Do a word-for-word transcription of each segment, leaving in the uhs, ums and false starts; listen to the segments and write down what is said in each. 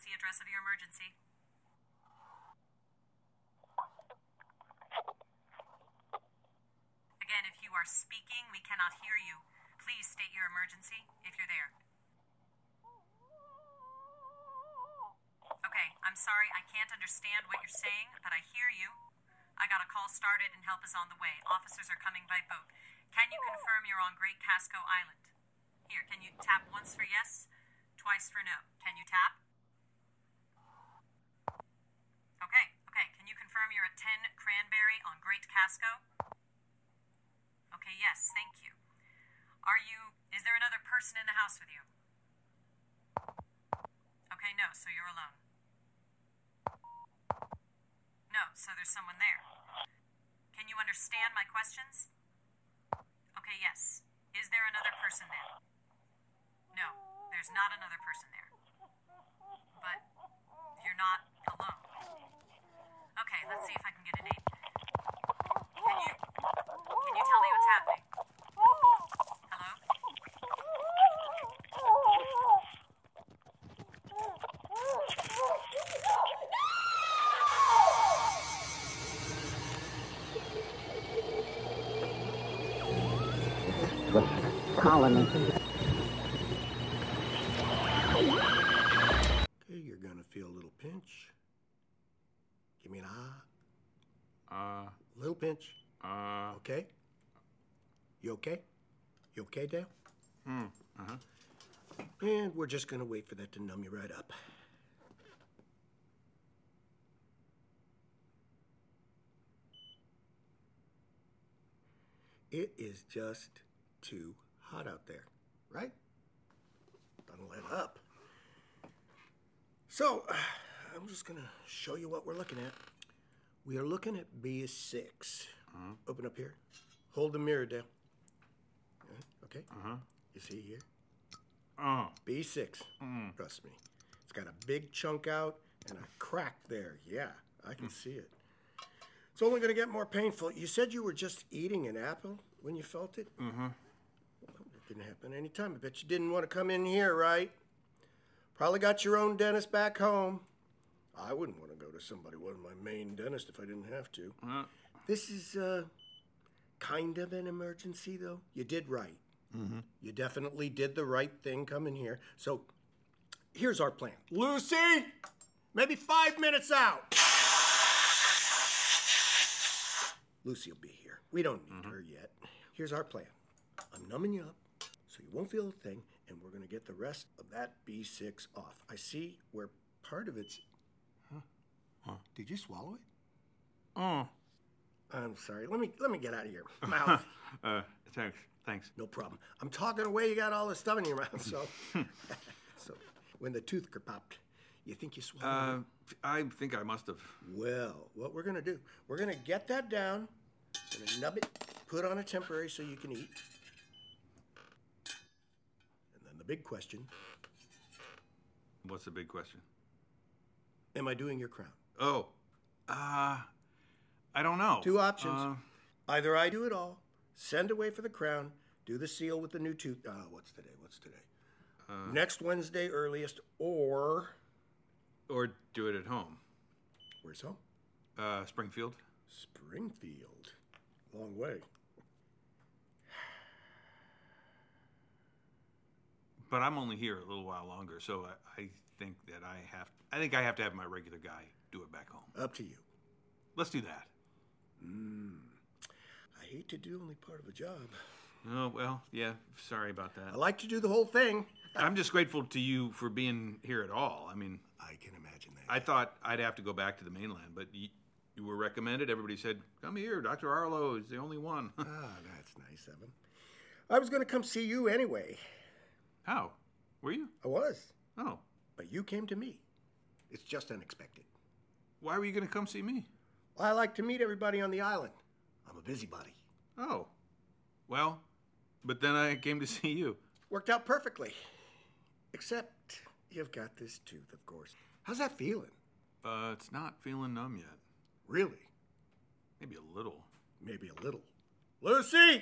the address of your emergency. Again, if you are speaking, we cannot hear you. Please state your emergency if you're there. Okay, I'm sorry, I can't understand what you're saying, but I hear you. I got a call started and help is on the way. Officers are coming by boat. Can you confirm you're on Great Casco Island? Here, can you tap once for yes, twice for no? Can you tap? Okay, okay. Can you confirm you're at ten Cranberry on Great Casco? Okay, yes, thank you. Are you, is there another person in the house with you? Okay, no, so you're alone. No, so there's someone there. Can you understand my questions? Okay, yes. Is there another person there? No, there's not another person there. But you're not alone. Okay, let's see if I can get a name. Can you, can you tell me what's happening? Hello? The colony. Okay, you're gonna feel a little pinch. Give me an ah. Uh, Little pinch. uh, Okay? You okay? You okay, Dale? hmm, uh-huh. And we're just gonna wait for that to numb you right up. It is just too hot out there, right? Don't let up. So, I'm just gonna show you what we're looking at. We are looking at B six. Uh-huh. Open up here. Hold the mirror, Dale. Okay? Uh-huh. You see here? Oh. B six. Mm. Trust me. It's got a big chunk out and a crack there. Yeah, I can see it. It's only going to get more painful. You said you were just eating an apple when you felt it? Mm-hmm. Well, it can happen anytime. I bet you didn't want to come in here, right? Probably got your own dentist back home. I wouldn't want to go to somebody who wasn't my main dentist if I didn't have to. Uh, This is uh, kind of an emergency, though. You did right. mm-hmm. You definitely did the right thing coming here. So here's our plan. Lucy, maybe five minutes out. Lucy will be here. We don't need Mm-hmm. her yet. Here's our plan. I'm numbing you up so you won't feel a thing, and we're going to get the rest of that B six off. I see where part of it's... Huh? Huh? Did you swallow it? Oh. I'm sorry. Let me let me get out of your mouth. uh, thanks, thanks. No problem. I'm talking away. You got all this stuff in your mouth. So, so when the tooth popped, you think you swallowed Uh, I think I must have. it? Well, what we're gonna do? We're gonna get that down, gonna nub it, put on a temporary so you can eat, and then the big question: What's the big question? am I doing your crown? Oh. Uh, I don't know. Two options. Uh, Either I do it all, send away for the crown, do the seal with the new tooth. Uh, what's today? What's today? uh, Next Wednesday earliest, or or do it at home. where's home? Uh, Springfield. Springfield. Long way. But I'm only here a little while longer, so I, I think that I have. I think I have to have my regular guy do it back home. Up to you. Let's do that. Mm. I hate to do only part of a job. Oh well, yeah. Sorry about that. I like to do the whole thing. I'm just grateful to you for being here at all. I mean, I can imagine that. I thought I'd have to go back to the mainland, but you, you were recommended. Everybody said, "Come here, Doctor Arlo is the only one." Ah, that's nice of him. I was going to come see you anyway. How? Were you? I was. Oh, But you came to me. It's just unexpected. why were you going to come see me? I like to meet everybody on the island. I'm a busybody. Oh, well, but then I came to see you. Worked out perfectly. Except you've got this tooth, of course. How's that feeling? Uh, it's not feeling numb yet. Really? Maybe a little. Maybe a little. Lucy!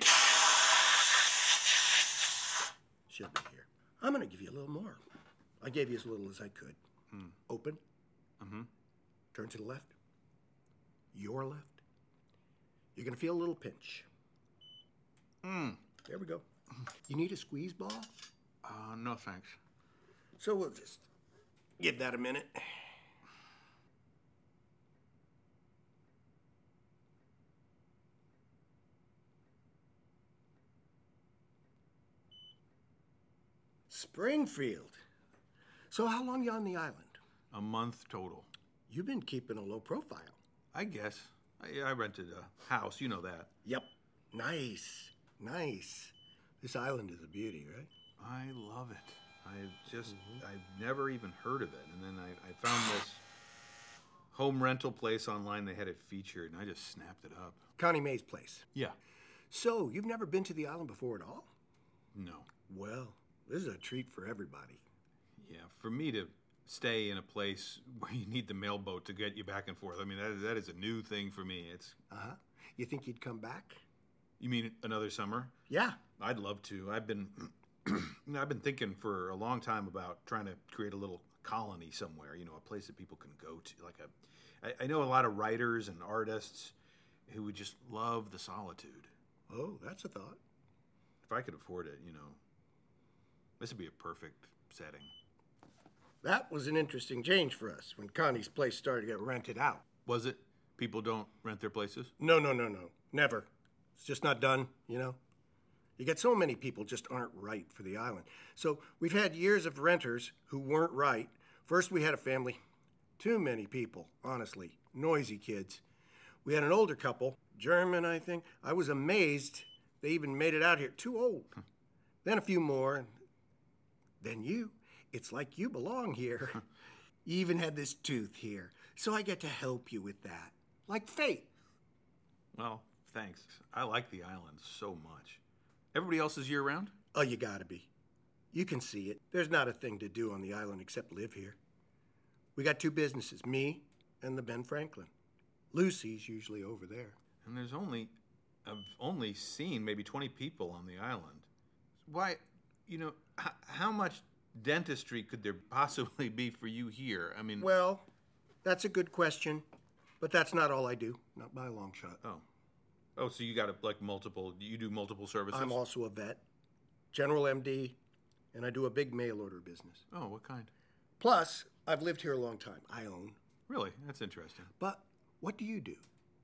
She'll be here. I'm going to give you a little more. I gave you as little as I could. Open. Mm-hmm. Turn to the left. Your left. You're going to feel a little pinch. Mm. There we go. You need a squeeze ball? Uh, no thanks. So we'll just give that a minute. Springfield. So how long you on the island? A month total. You've been keeping a low profile. I guess. I, I rented a house, you know that. Yep. Nice. Nice. This island is a beauty, right? I love it. I just, I've never even heard of it. And then I, I found this home rental place online. They had it featured, and I just snapped it up. Connie Mae's place. Yeah. So, you've never been to the island before at all? No. Well, this is a treat for everybody. Yeah, for me to stay in a place where you need the mailboat to get you back and forth, I mean, that, that is a new thing for me. It's. Uh-huh. You think you'd come back? You mean another summer? Yeah. I'd love to. I've been, I've been thinking for a long time about trying to create a little colony somewhere. You know, a place that people can go to. Like a, I, I know a lot of writers and artists who would just love the solitude. Oh, that's a thought. If I could afford it, you know, this would be a perfect setting. That was an interesting change for us when Connie's place started to get rented out. Was it? People don't rent their places? No, no, no, no. Never. It's just not done, you know? You get so many people just aren't right for the island. So we've had years of renters who weren't right. First we had a family, too many people, honestly, noisy kids. We had an older couple, German, I think. I was amazed they even made it out here, too old. Then a few more, and then you. It's like you belong here. You even had this tooth here, so I get to help you with that. Like fate. Well, thanks. I like the island so much. Everybody else is year-round? Oh, you gotta be. You can see it. There's not a thing to do on the island except live here. We got two businesses, me and the Ben Franklin. Lucy's usually over there. And there's only, I've only seen maybe twenty people on the island. Why, you know, h- how much dentistry could there possibly be for you here? I mean... Well, that's a good question, but that's not all I do. Not by a long shot. Oh. Oh, so you got a, like multiple, you do multiple services? I'm also a vet, general M D, and I do a big mail order business. Oh, what kind? Plus, I've lived here a long time. I own. Really? That's interesting. But what do you do?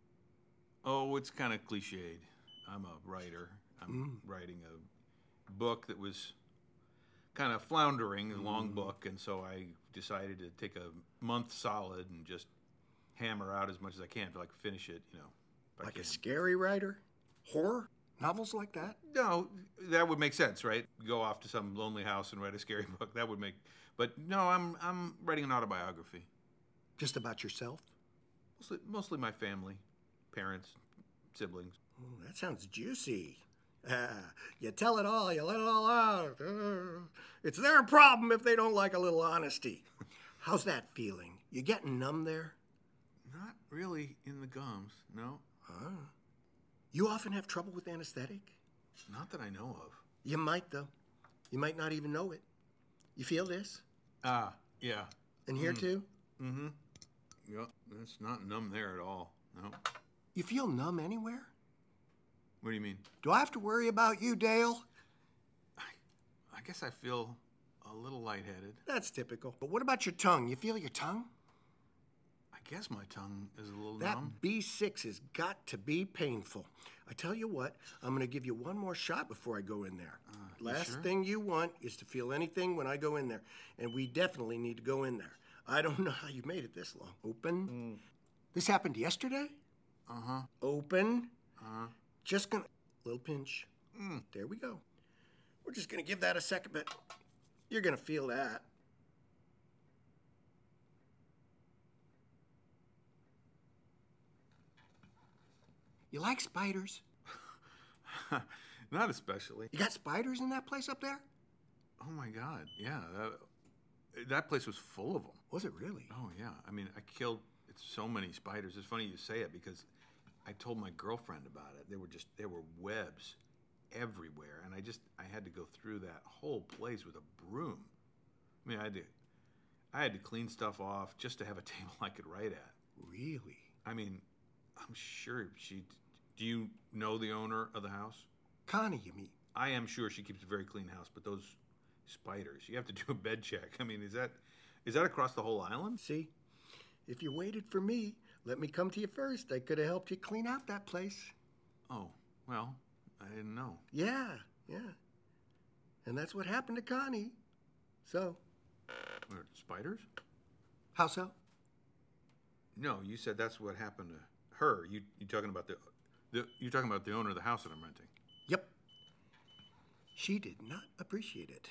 Oh, it's kind of cliched. I'm a writer. I'm mm. writing a book that was kind of floundering, a mm. long book, and so I decided to take a month solid and just hammer out as much as I can to like finish it, you know. Like a scary writer? Horror? Novels like that? No, that would make sense, right? Go off to some lonely house and write a scary book. That would make... But no, I'm I'm writing an autobiography. Just about yourself? Mostly, mostly my family, parents, siblings. Oh, that sounds juicy. Uh, you tell it all, you let it all out. Uh, it's their problem if they don't like a little honesty. How's that feeling? You getting numb there? Not really in the gums, no. Huh? You often have trouble with anesthetic? Not that I know of. You might, though. You might not even know it. You feel this? Ah, uh, yeah. And here, mm. too? Mm-hmm. Yep, it's not numb there at all, no. You feel numb anywhere? What do you mean? Do I have to worry about you, Dale? I, I guess I feel a little lightheaded. That's typical. But what about your tongue? You feel your tongue? I guess my tongue is a little that numb. That B six has got to be painful. I tell you what, I'm going to give you one more shot before I go in there. Uh, Last sure? thing you want is to feel anything when I go in there. And we definitely need to go in there. I don't know how you made it this long. Open. Mm. This happened yesterday? Uh-huh. Open. Uh-huh. Just gonna... Little pinch. Mm. There we go. We're just going to give that a second, but you're going to feel that. You like spiders? Not especially. You got spiders in that place up there? Oh, my God. Yeah. That, that place was full of them. Was it really? Oh, yeah. I mean, I killed so many spiders. It's funny you say it because I told my girlfriend about it. There were just, there were webs everywhere. And I just, I had to go through that whole place with a broom. I mean, I had to, I had to clean stuff off just to have a table I could write at. Really? I mean, I'm sure she... Do you know the owner of the house? Connie, you mean? I am sure she keeps a very clean house, but those spiders, you have to do a bed check. I mean, is that is that across the whole island? See? If you waited for me, let me come to you first. I could have helped you clean out that place. Oh, well, I didn't know. Yeah, yeah. And that's what happened to Connie. So... What, spiders? How so? No, you said that's what happened to her. You you talking about the, the you're talking about the owner of the house that I'm renting. Yep. She did not appreciate it.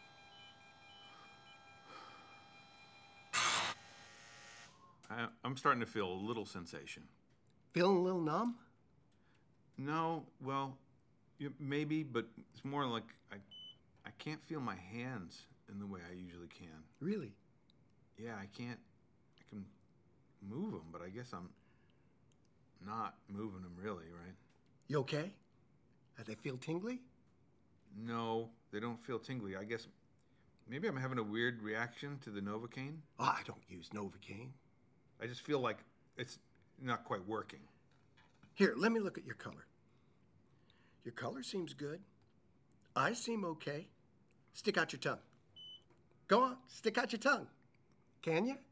I, I'm starting to feel a little sensation. Feeling a little numb? No, well, y- maybe, but it's more like I, I can't feel my hands in the way I usually can. Really? Yeah, I can't. I can move them, but I guess I'm not moving them really, right? You okay? Do they feel tingly? No, they don't feel tingly. I guess maybe I'm having a weird reaction to the Novocaine. Oh, I don't use Novocaine. I just feel like it's not quite working. Here, let me look at your color. Your color seems good. Eyes seem okay. Stick out your tongue. Go on, stick out your tongue. Can you?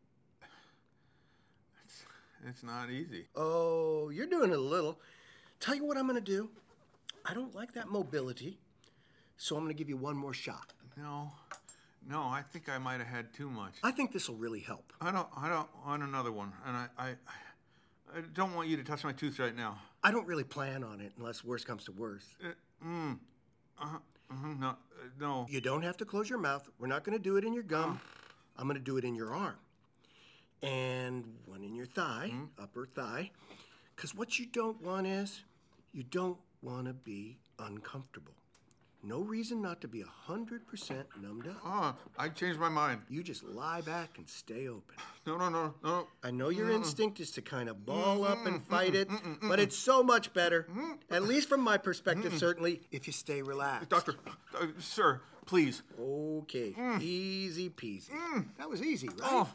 It's, it's not easy. Oh, you're doing it a little. Tell you what I'm going to do. I don't like that mobility, so I'm going to give you one more shot. No, no, I think I might have had too much. I think this will really help. I don't, I don't want another one, and I, I, I don't want you to touch my tooth right now. I don't really plan on it unless worse comes to worse. Uh, mm, uh, uh, no, uh, no. You don't have to close your mouth. We're not going to do it in your gum. I'm going to do it in your arm. And one in your thigh, mm-hmm. upper thigh. Because what you don't want is, you don't want to be uncomfortable. No reason not to be one hundred percent numbed up. Oh, I changed my mind. You just lie back and stay open. No, no, no, no. I know your mm. instinct is to kind of ball up and fight it, but it's so much better, at least from my perspective, certainly, if you stay relaxed. Doctor, uh, sir, please. Okay, mm. easy peasy. Mm. That was easy, right? Oh.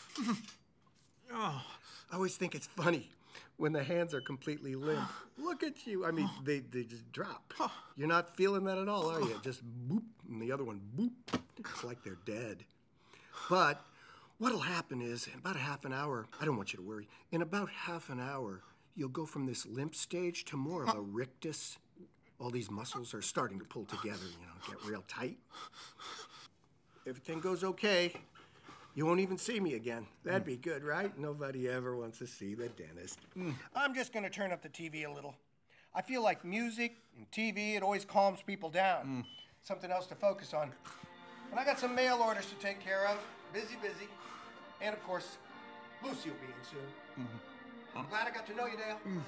oh. I always think it's funny when the hands are completely limp. Look at you. I mean, they, they just drop. You're not feeling that at all, are you? Just boop, and the other one, boop. It's like they're dead. But what'll happen is, in about a half an hour, I don't want you to worry, in about half an hour, you'll go from this limp stage to more of a rictus. All these muscles are starting to pull together, you know, get real tight. Everything goes okay, you won't even see me again. That'd be good, right? Nobody ever wants to see the dentist. Mm. I'm just going to turn up the T V a little. I feel like music and T V, it always calms people down. Mm. Something else to focus on. And I got some mail orders to take care of. Busy, busy. And, of course, Lucy will be in soon. Mm-hmm. I'm glad I got to know you, Dale. Mm.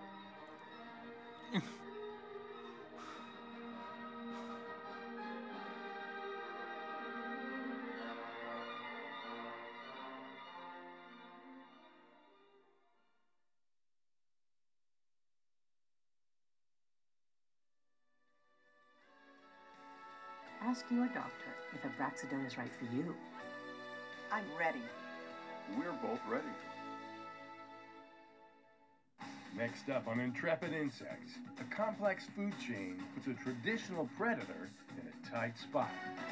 Ask your doctor if Abraxadone is right for you. I'm ready. We're both ready. Next up on Intrepid Insects, a complex food chain puts a traditional predator in a tight spot.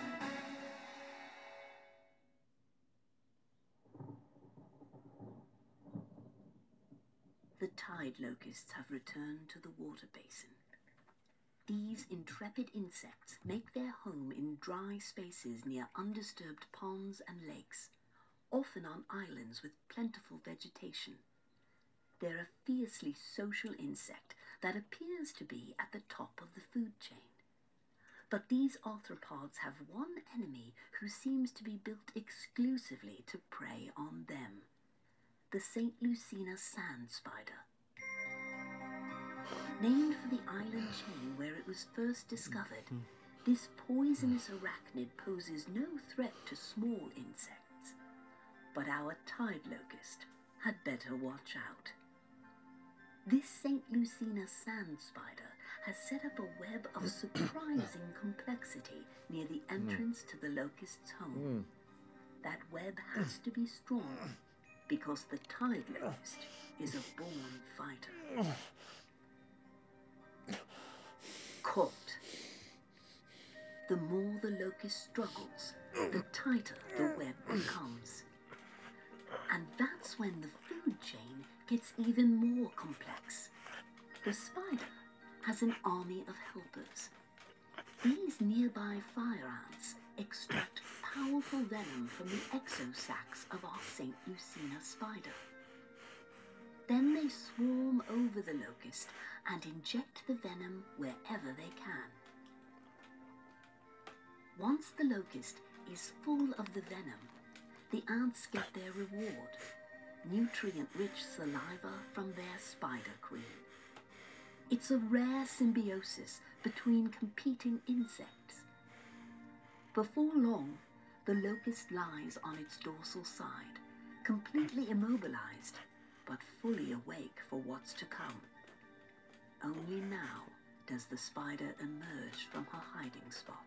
The tide locusts have returned to the water basin. These intrepid insects make their home in dry spaces near undisturbed ponds and lakes, often on islands with plentiful vegetation. They're a fiercely social insect that appears to be at the top of the food chain. But these arthropods have one enemy who seems to be built exclusively to prey on them: the Saint Lucina sand spider. Named for the island chain where it was first discovered, this poisonous arachnid poses no threat to small insects. But our tide locust had better watch out. This Saint Lucina sand spider has set up a web of surprising complexity near the entrance to the locust's home. that web has to be strong because the tide locust is a born fighter. Caught. The more the locust struggles, the tighter the web becomes. And that's when the food chain gets even more complex. The spider has an army of helpers. These nearby fire ants extract powerful venom from the exosacs of our Saint Lucina spider. Then they swarm over the locust and inject the venom wherever they can. Once the locust is full of the venom, the ants get their reward, nutrient-rich saliva from their spider queen. It's a rare symbiosis between competing insects. Before long, the locust lies on its dorsal side, completely immobilized, but fully awake for what's to come. Only now does the spider emerge from her hiding spot.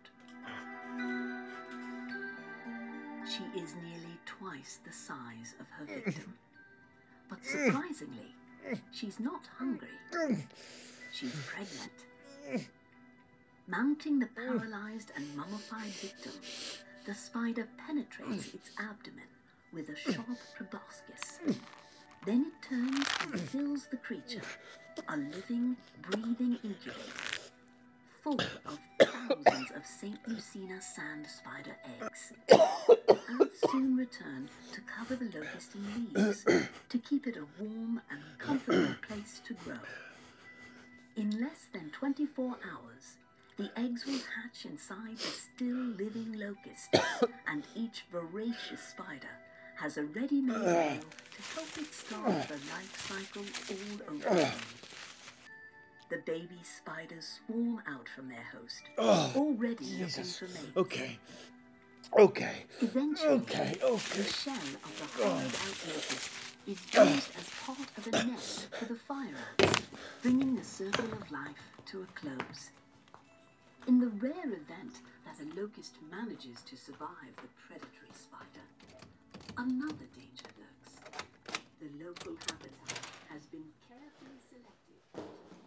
She is nearly twice the size of her victim. But surprisingly, she's not hungry. She's pregnant. Mounting the paralyzed and mummified victim, the spider penetrates its abdomen with a sharp proboscis. Then it turns and fills the creature, a living, breathing incubator, full of thousands of Saint Lucina sand spider eggs. The ants soon return to cover the locust in leaves, to keep it a warm and comfortable place to grow. In less than twenty-four hours, the eggs will hatch inside the still living locust, and each voracious spider has a ready-made meal to help it start the life cycle all over again. The baby spiders swarm out from their host, already looking for mates. Okay. Okay. Eventually, Okay, okay. the shell of the hollowed-out locust is used as part of a nest for the fire ants, bringing the circle of life to a close. In the rare event that the locust manages to survive the predatory spider, another danger lurks. The local habitat has been carefully selected.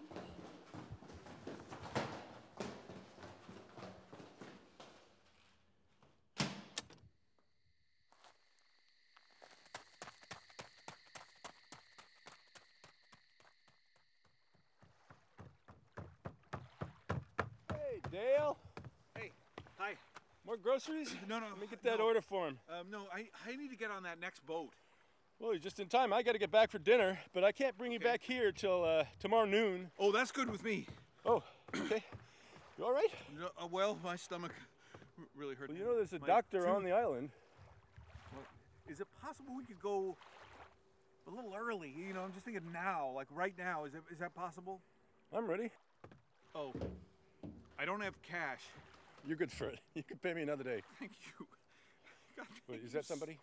Hey, Dale. Hey, hi. More groceries? No, no. Let me get that no. order form. Um, no, I, I need to get on that next boat. Well, you're just in time. I got to get back for dinner, but I can't bring you Okay. back here till uh, tomorrow noon. Oh, that's good with me. Oh, okay. You all right? No, uh, well, my stomach r- really hurt. Well, you know there's a My doctor tooth- on the island. Is it possible we could go a little early? You know, I'm just thinking now, like right now. Is that, is that possible? I'm ready. Oh, I don't have cash. You're good for it. You can pay me another day. Thank you. God, Wait, thank is you that somebody?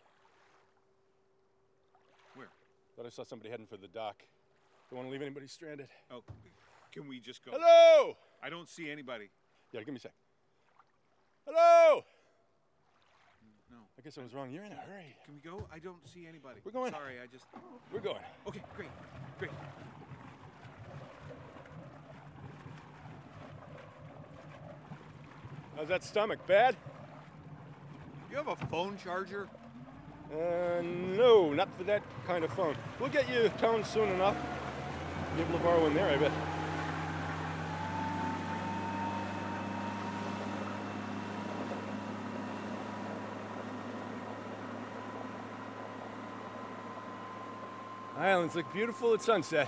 Where? Thought I saw somebody heading for the dock. Don't want to leave anybody stranded. Oh, can we just go? Hello! I don't see anybody. Yeah, give me a sec. Hello! No. I guess I was wrong. You're in a hurry. Can we go? I don't see anybody. We're going. Sorry, I just. We're going. Okay, great, great. How's that stomach? Bad? You have a phone charger? Uh, no, not for that kind of phone. We'll get you town soon enough. Be able to borrow one there, I bet. Islands look beautiful at sunset.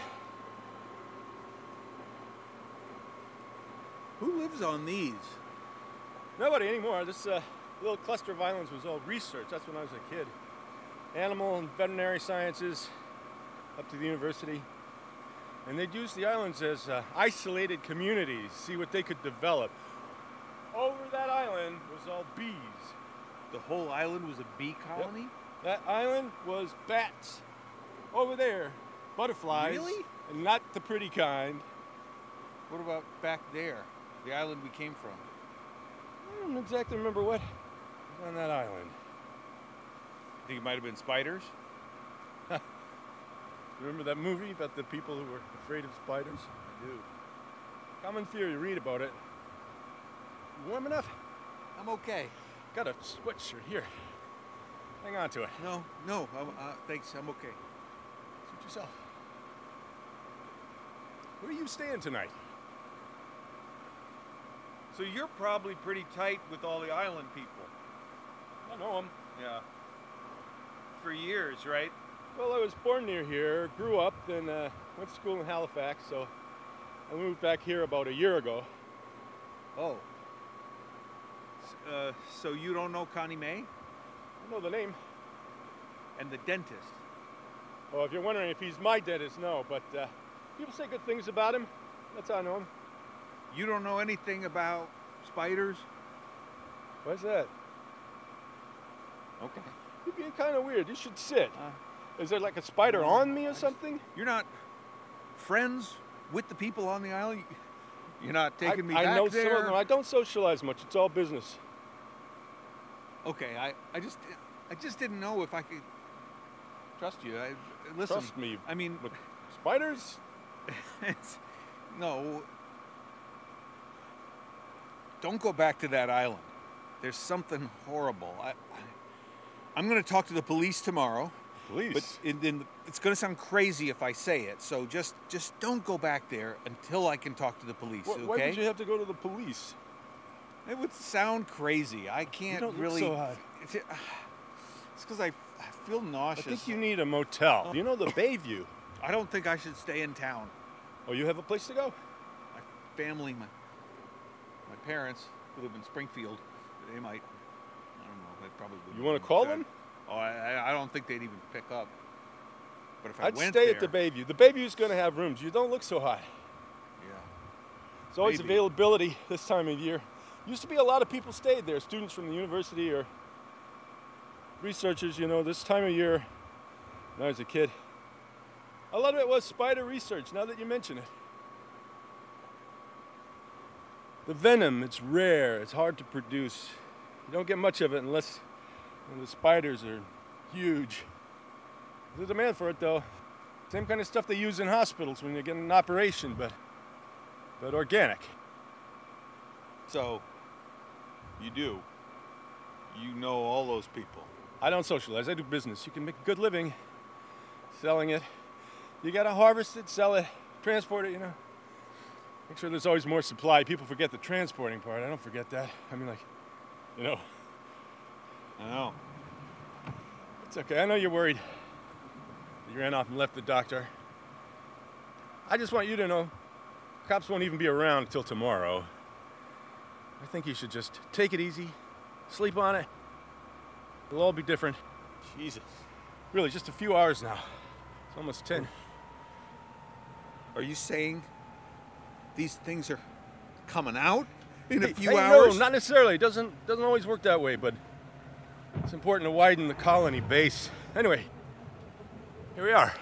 Who lives on these? Nobody anymore. This uh, little cluster of islands was all research. That's when I was a kid. Animal and veterinary sciences up to the university. And they'd use the islands as uh, isolated communities, see what they could develop. Over that island was all bees. The whole island was a bee colony? That island was bats. Over there, butterflies. Really? And not the pretty kind. What about back there? The island we came from? I don't exactly remember what was on that island. think it might have been spiders? Remember that movie about the people who were afraid of spiders? I do. Common theory, read about it. You warm enough? I'm okay. Got a sweatshirt here. Hang on to it. No, no, I'm, uh, thanks, I'm okay. Suit yourself. Where are you staying tonight? So you're probably pretty tight with all the island people. I know them. Yeah. For years, right? Well, I was born near here, grew up, then uh, went to school in Halifax, so I moved back here about a year ago. Oh. S- Uh, so you don't know Connie May? I know the name. And the dentist? Oh, if you're wondering if he's my dentist, no, but uh, people say good things about him. That's how I know him. You don't know anything about spiders? What's that? Okay. You're being kind of weird. You should sit. Uh, Is there like a spider on me or something? You're not friends with the people on the island? You're not taking I, me I back know there? some of them. I don't socialize much. It's all business. Okay, I, I just I just didn't know if I could trust you. I, listen, Trust me. I mean, With spiders? it's, no. Don't go back to that island. There's something horrible. I, I, I'm going to talk to the police tomorrow. Police? But in, in, it's going to sound crazy if I say it. So just just don't go back there until I can talk to the police. Wh- okay? Why would you have to go to the police? It would sound crazy. I can't don't look really. so hot. It's because I, I feel I nauseous. think you need a motel. You know the Bayview. I don't think I should stay in town. Oh, you have a place to go? My family, my my parents who live in Springfield, they might. I don't know. They probably. You want to call them? them? Oh, I, I don't think they'd even pick up. But if I I'd went stay there, at the Bayview. The Bayview's going to have rooms. You don't look so hot. yeah. There's always Maybe. availability this time of year. Used to be a lot of people stayed there, students from the university or researchers, you know, this time of year, when I was a kid. A lot of it was spider research, now that you mention it. The venom, it's rare, it's hard to produce. You don't get much of it unless when the spiders are huge. There's a demand for it though. Same kind of stuff they use in hospitals when you get an operation, but but organic. So, you do. You know all those people. I don't socialize, I do business. You can make a good living selling it. You gotta harvest it, sell it, transport it, you know. Make sure there's always more supply. People forget the transporting part. I don't forget that. I mean, like, you know. I know. It's okay. I know you're worried. You ran off and left the doctor. I just want you to know, cops won't even be around until tomorrow. I think you should just take it easy, sleep on it. It'll all be different. Jesus. Really, just a few hours now. It's almost ten. Are you saying these things are coming out in a Hey, few hey, hours? No, not necessarily. It doesn't doesn't always work that way, but it's important to widen the colony base. Anyway, here we are.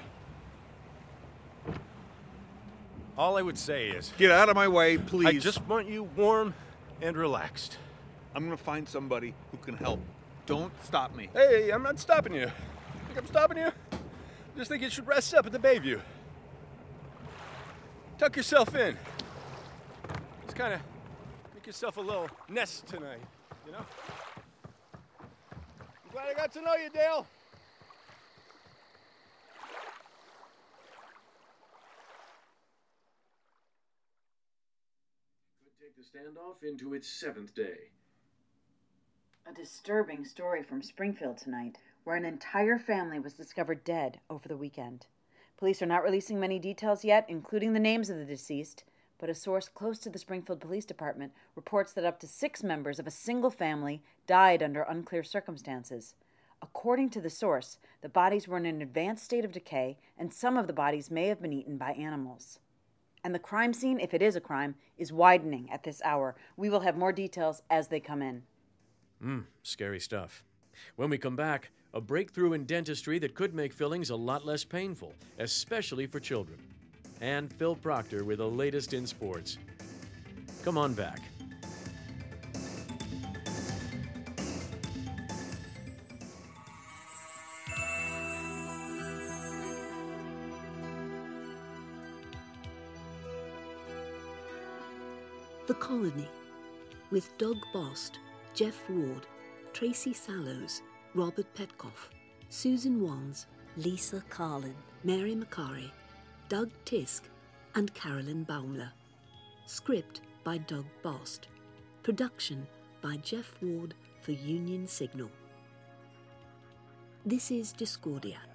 All I would say is, Get out of my way, please. I just want you warm and relaxed. I'm gonna find somebody who can help. Don't stop me. Hey, I'm not stopping you. Think I'm stopping you? Just think you should rest up at the Bayview. Tuck yourself in. Just kind of make yourself a little nest tonight, you know? I'm glad I got to know you, Dale. Could take the standoff into its seventh day. A disturbing story from Springfield tonight, where an entire family was discovered dead over the weekend. Police are not releasing many details yet, including the names of the deceased, but a source close to the Springfield Police Department reports that up to six members of a single family died under unclear circumstances. According to the source, the bodies were in an advanced state of decay, and some of the bodies may have been eaten by animals. And the crime scene, if it is a crime, is widening at this hour. We will have more details as they come in. Mmm, scary stuff. When we come back, a breakthrough in dentistry that could make fillings a lot less painful, especially for children. And Phil Proctor with the latest in sports. Come on back. The Colony, with Doug Bost, Jeff Ward, Tracy Sallows, Robert Petkoff, Susan Wands, Lisa Carlin, Mary McCarry, Doug Tisk, and Carolyn Baumler. Script by Doug Bost. Production by Jeff Ward for Union Signal. This is Discordia.